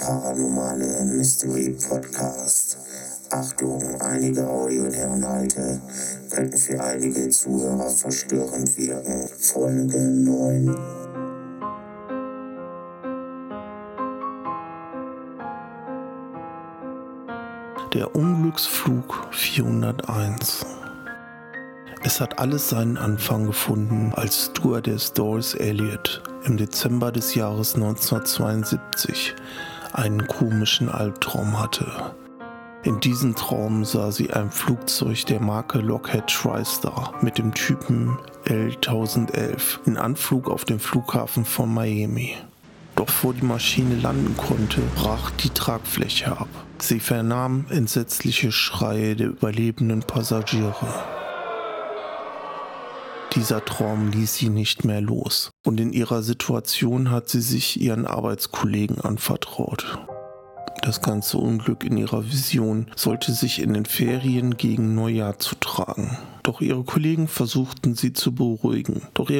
paranormale Mystery Podcast. Achtung, einige Audioinhalte könnten für einige Zuhörer verstörend wirken. Folge 9. Der Unglücksflug 401. Es hat alles seinen Anfang gefunden, als Stewardess Doris Elliott im Dezember des Jahres 1972 einen komischen Albtraum hatte. In diesem Traum sah sie ein Flugzeug der Marke Lockheed TriStar mit dem Typen L-1011 in Anflug auf dem Flughafen von Miami. Doch bevor die Maschine landen konnte, brach die Tragfläche ab. Sie vernahm entsetzliche Schreie der überlebenden Passagiere. Dieser Traum ließ sie nicht mehr los und in ihrer Situation hat sie sich ihren Arbeitskollegen anvertraut. Das ganze Unglück in ihrer Vision sollte sich in den Ferien gegen Neujahr zutragen. Doch ihre Kollegen versuchten sie zu beruhigen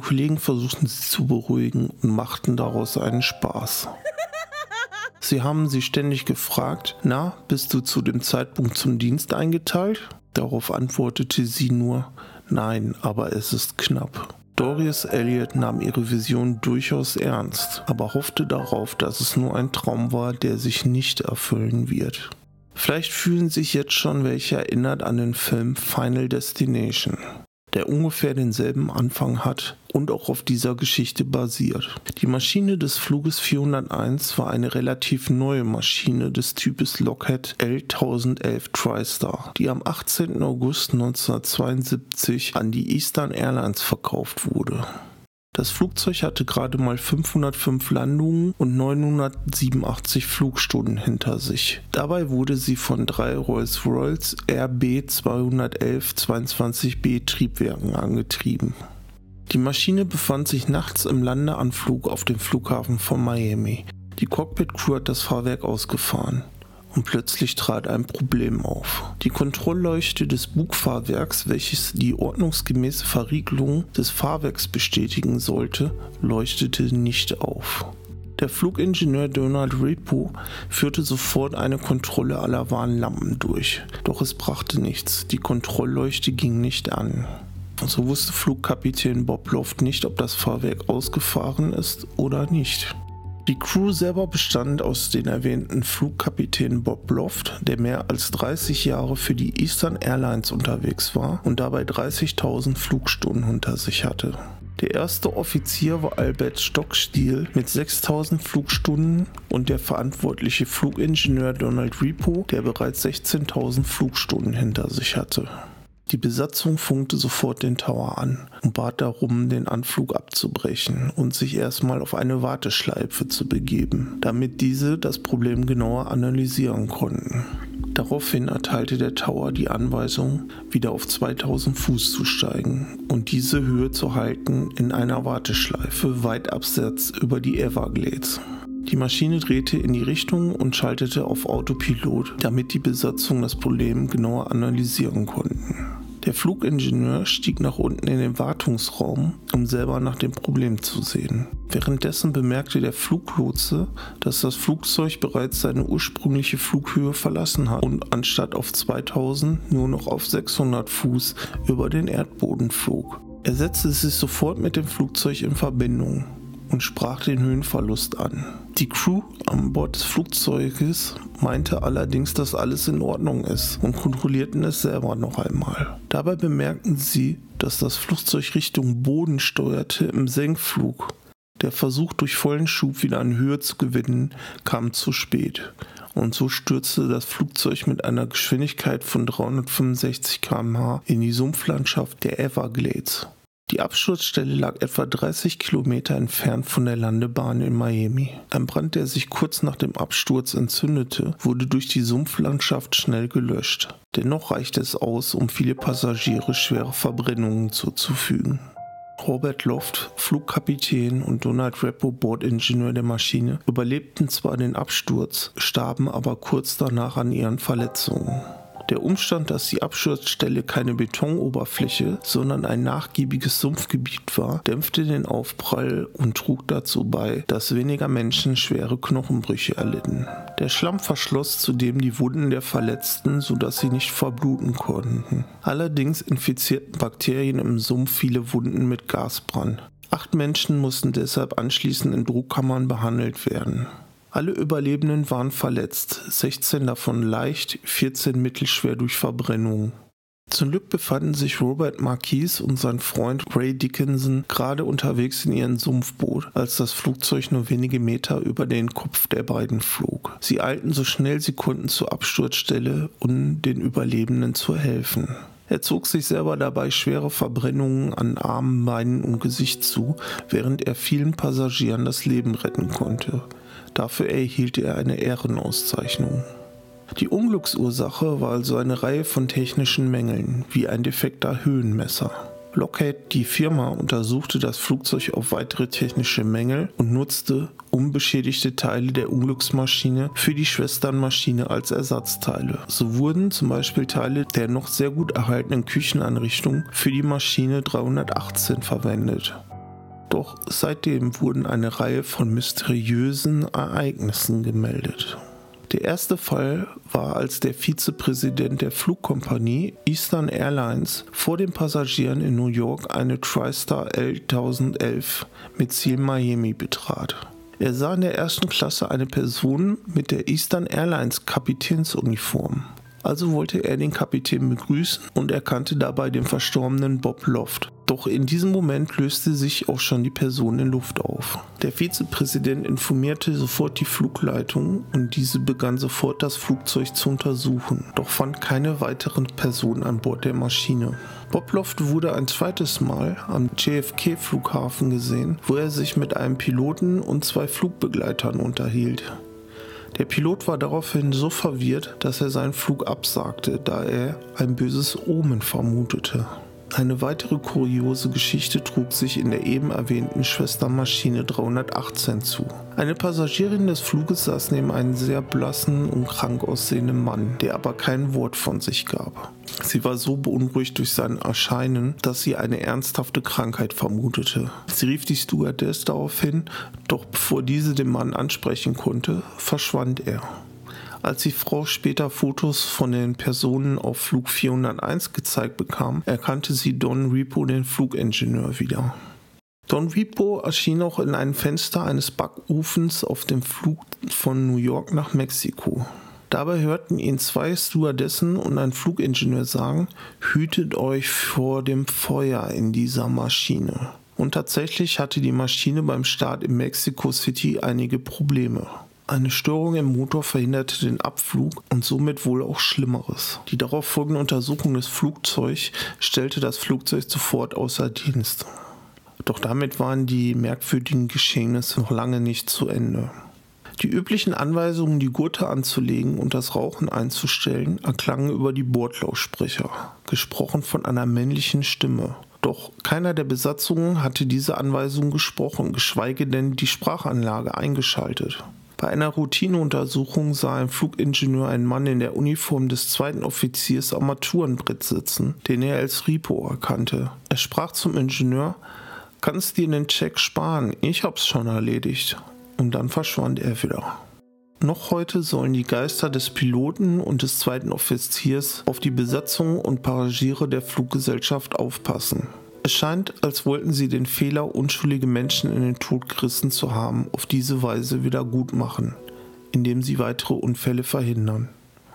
und machten daraus einen Spaß. Sie haben sie ständig gefragt, na, bist du zu dem Zeitpunkt zum Dienst eingeteilt? Darauf antwortete sie nur, nein, aber es ist knapp. Doris Elliott nahm ihre Vision durchaus ernst, aber hoffte darauf, dass es nur ein Traum war, der sich nicht erfüllen wird. Vielleicht fühlen sich jetzt schon welche erinnert an den Film Final Destination, der ungefähr denselben Anfang hat und auch auf dieser Geschichte basiert. Die Maschine des Fluges 401 war eine relativ neue Maschine des Types Lockheed L-1011 TriStar, die am 18. August 1972 an die Eastern Airlines verkauft wurde. Das Flugzeug hatte gerade mal 505 Landungen und 987 Flugstunden hinter sich. Dabei wurde sie von 3 Rolls-Royce RB211-22B Triebwerken angetrieben. Die Maschine befand sich nachts im Landeanflug auf dem Flughafen von Miami. Die Cockpit-Crew hat das Fahrwerk ausgefahren. Und plötzlich trat ein Problem auf. Die Kontrollleuchte des Bugfahrwerks, welches die ordnungsgemäße Verriegelung des Fahrwerks bestätigen sollte, leuchtete nicht auf. Der Flugingenieur Donald Repo führte sofort eine Kontrolle aller Warnlampen durch, doch es brachte nichts, die Kontrollleuchte ging nicht an. So wusste Flugkapitän Bob Loft nicht, ob das Fahrwerk ausgefahren ist oder nicht. Die Crew selber bestand aus den erwähnten Flugkapitän Bob Loft, der mehr als 30 Jahre für die Eastern Airlines unterwegs war und dabei 30.000 Flugstunden hinter sich hatte. Der erste Offizier war Albert Stockstiel mit 6.000 Flugstunden und der verantwortliche Flugingenieur Donald Repo, der bereits 16.000 Flugstunden hinter sich hatte. Die Besatzung funkte sofort den Tower an und bat darum, den Anflug abzubrechen und sich erstmal auf eine Warteschleife zu begeben, damit diese das Problem genauer analysieren konnten. Daraufhin erteilte der Tower die Anweisung, wieder auf 2000 Fuß zu steigen und diese Höhe zu halten in einer Warteschleife weit abseits über die Everglades. Die Maschine drehte in die Richtung und schaltete auf Autopilot, damit die Besatzung das Problem genauer analysieren konnten. Der Flugingenieur stieg nach unten in den Wartungsraum, um selber nach dem Problem zu sehen. Währenddessen bemerkte der Fluglotse, dass das Flugzeug bereits seine ursprüngliche Flughöhe verlassen hat und anstatt auf 2000 nur noch auf 600 Fuß über den Erdboden flog. Er setzte sich sofort mit dem Flugzeug in Verbindung und sprach den Höhenverlust an. Die Crew an Bord des Flugzeuges meinte allerdings, dass alles in Ordnung ist und kontrollierten es selber noch einmal. Dabei bemerkten sie, dass das Flugzeug Richtung Boden steuerte im Senkflug. Der Versuch, durch vollen Schub wieder an Höhe zu gewinnen, kam zu spät. Und so stürzte das Flugzeug mit einer Geschwindigkeit von 365 km/h in die Sumpflandschaft der Everglades. Die Absturzstelle lag etwa 30 Kilometer entfernt von der Landebahn in Miami. Ein Brand, der sich kurz nach dem Absturz entzündete, wurde durch die Sumpflandschaft schnell gelöscht. Dennoch reichte es aus, um viele Passagiere schwere Verbrennungen zuzufügen. Robert Loft, Flugkapitän und Donald Repo, Bordingenieur der Maschine, überlebten zwar den Absturz, starben aber kurz danach an ihren Verletzungen. Der Umstand, dass die Absturzstelle keine Betonoberfläche, sondern ein nachgiebiges Sumpfgebiet war, dämpfte den Aufprall und trug dazu bei, dass weniger Menschen schwere Knochenbrüche erlitten. Der Schlamm verschloss zudem die Wunden der Verletzten, sodass sie nicht verbluten konnten. Allerdings infizierten Bakterien im Sumpf viele Wunden mit Gasbrand. 8 Menschen mussten deshalb anschließend in Druckkammern behandelt werden. Alle Überlebenden waren verletzt, 16 davon leicht, 14 mittelschwer durch Verbrennung. Zum Glück befanden sich Robert Marquis und sein Freund Ray Dickinson gerade unterwegs in ihrem Sumpfboot, als das Flugzeug nur wenige Meter über den Kopf der beiden flog. Sie eilten so schnell sie konnten zur Absturzstelle, um den Überlebenden zu helfen. Er zog sich selber dabei schwere Verbrennungen an Armen, Beinen und Gesicht zu, während er vielen Passagieren das Leben retten konnte. Dafür erhielt er eine Ehrenauszeichnung. Die Unglücksursache war also eine Reihe von technischen Mängeln, wie ein defekter Höhenmesser. Lockheed, die Firma, untersuchte das Flugzeug auf weitere technische Mängel und nutzte unbeschädigte Teile der Unglücksmaschine für die Schwesternmaschine als Ersatzteile. So wurden zum Beispiel Teile der noch sehr gut erhaltenen Kücheneinrichtung für die Maschine 318 verwendet. Doch seitdem wurden eine Reihe von mysteriösen Ereignissen gemeldet. Der erste Fall war, als der Vizepräsident der Flugkompanie Eastern Airlines vor den Passagieren in New York eine TriStar L1011 mit Ziel Miami betrat. Er sah in der ersten Klasse eine Person mit der Eastern Airlines Kapitänsuniform. Also wollte er den Kapitän begrüßen und erkannte dabei den verstorbenen Bob Loft. Doch in diesem Moment löste sich auch schon die Person in Luft auf. Der Vizepräsident informierte sofort die Flugleitung und diese begann sofort das Flugzeug zu untersuchen, doch fand keine weiteren Personen an Bord der Maschine. Bob Loft wurde ein zweites Mal am JFK-Flughafen gesehen, wo er sich mit einem Piloten und 2 Flugbegleitern unterhielt. Der Pilot war daraufhin so verwirrt, dass er seinen Flug absagte, da er ein böses Omen vermutete. Eine weitere kuriose Geschichte trug sich in der eben erwähnten Schwestermaschine 318 zu. Eine Passagierin des Fluges saß neben einem sehr blassen und krank aussehenden Mann, der aber kein Wort von sich gab. Sie war so beunruhigt durch sein Erscheinen, dass sie eine ernsthafte Krankheit vermutete. Sie rief die Stewardess daraufhin, doch bevor diese den Mann ansprechen konnte, verschwand er. Als die Frau später Fotos von den Personen auf Flug 401 gezeigt bekam, erkannte sie Don Repo, den Flugingenieur, wieder. Don Repo erschien auch in einem Fenster eines Backofens auf dem Flug von New York nach Mexiko. Dabei hörten ihn 2 Stewardessen und ein Flugingenieur sagen: „Hütet euch vor dem Feuer in dieser Maschine." Und tatsächlich hatte die Maschine beim Start in Mexico City einige Probleme. Eine Störung im Motor verhinderte den Abflug und somit wohl auch Schlimmeres. Die darauf folgende Untersuchung des Flugzeugs stellte das Flugzeug sofort außer Dienst. Doch damit waren die merkwürdigen Geschehnisse noch lange nicht zu Ende. Die üblichen Anweisungen, die Gurte anzulegen und das Rauchen einzustellen, erklangen über die Bordlautsprecher, gesprochen von einer männlichen Stimme. Doch keiner der Besatzungen hatte diese Anweisungen gesprochen, geschweige denn die Sprachanlage eingeschaltet. Bei einer Routineuntersuchung sah ein Flugingenieur einen Mann in der Uniform des 2. Offiziers am Armaturenbrett sitzen, den er als Repo erkannte. Er sprach zum Ingenieur: „Kannst dir den Check sparen, ich hab's schon erledigt." Und dann verschwand er wieder. Noch heute sollen die Geister des Piloten und des 2. Offiziers auf die Besatzung und Passagiere der Fluggesellschaft aufpassen. Es scheint, als wollten sie den Fehler, unschuldige Menschen in den Tod gerissen zu haben, auf diese Weise wieder gut machen, indem sie weitere Unfälle verhindern.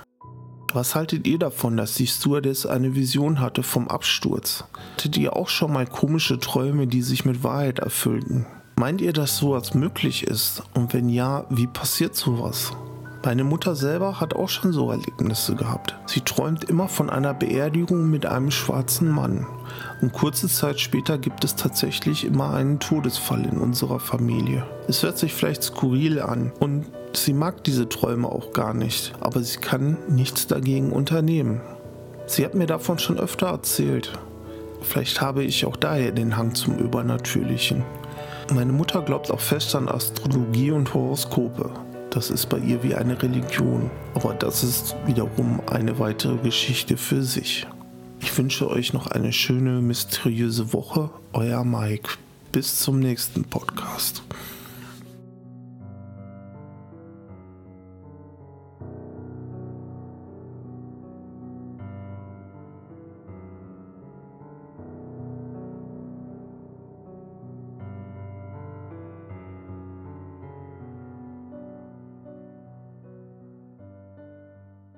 Was haltet ihr davon, dass die Stewardess eine Vision hatte vom Absturz? Hattet ihr auch schon mal komische Träume, die sich mit Wahrheit erfüllten? Meint ihr, dass sowas möglich ist? Und wenn ja, wie passiert sowas? Meine Mutter selber hat auch schon so Erlebnisse gehabt. Sie träumt immer von einer Beerdigung mit einem schwarzen Mann. Und kurze Zeit später gibt es tatsächlich immer einen Todesfall in unserer Familie. Es hört sich vielleicht skurril an und sie mag diese Träume auch gar nicht, aber sie kann nichts dagegen unternehmen. Sie hat mir davon schon öfter erzählt. Vielleicht habe ich auch daher den Hang zum Übernatürlichen. Meine Mutter glaubt auch fest an Astrologie und Horoskope. Das ist bei ihr wie eine Religion, aber das ist wiederum eine weitere Geschichte für sich. Ich wünsche euch noch eine schöne, mysteriöse Woche. Euer Mike. Bis zum nächsten Podcast.